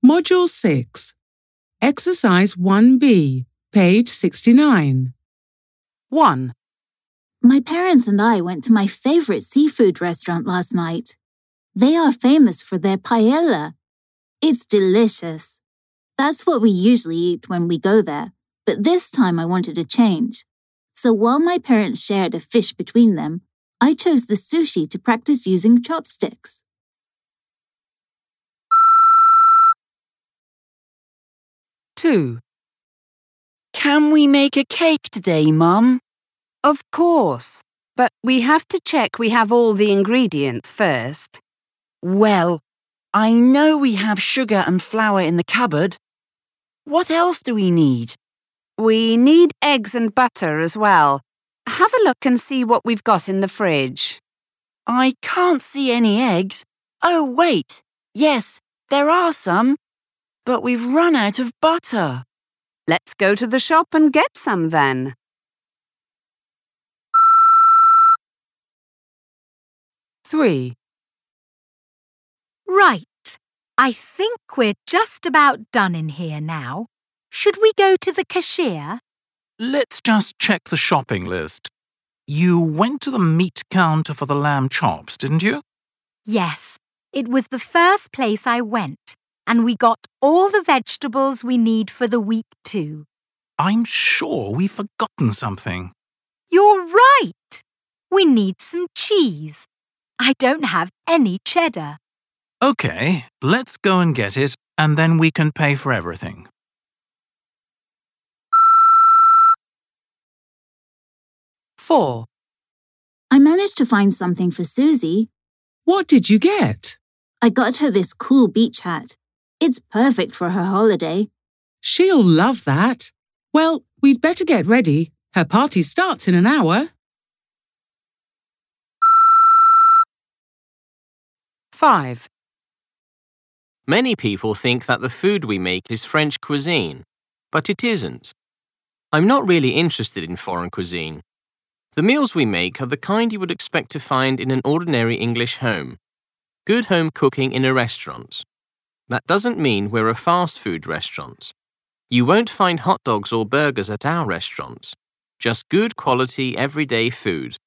Module 6. Exercise 1B, page 69. 1. My parents and I went to my favorite seafood restaurant last night. They are famous for their paella. It's delicious. That's what we usually eat when we go there, but this time I wanted a change. So while my parents shared a fish between them, I chose the sushi to practice using chopsticks. 2. Can we make a cake today, Mum? Of course, but we have to check we have all the ingredients first. Well, I know we have sugar and flour in the cupboard. What else do we need? We need eggs and butter as well. Have a look and see what we've got in the fridge. I can't see any eggs. Oh, wait. Yes, there are some. But we've run out of butter. Let's go to the shop and get some then. 3. Right. I think we're just about done in here now. Should we go to the cashier? Let's just check the shopping list. You went to the meat counter for the lamb chops, didn't you? Yes, it was the first place I went, and we got all the vegetables we need for the week too. I'm sure we've forgotten something. You're right. We need some cheese. I don't have any cheddar. OK, let's go and get it, and then we can pay for everything. 4. I managed to find something for Susie. What did you get? I got her this cool beach hat. It's perfect for her holiday. She'll love that. Well, we'd better get ready. Her party starts in an hour. 5. Many people think that the food we make is French cuisine, but it isn't. I'm not really interested in foreign cuisine. The meals we make are the kind you would expect to find in an ordinary English home. Good home cooking in a restaurant. That doesn't mean we're a fast food restaurant. You won't find hot dogs or burgers at our restaurant. Just good quality everyday food.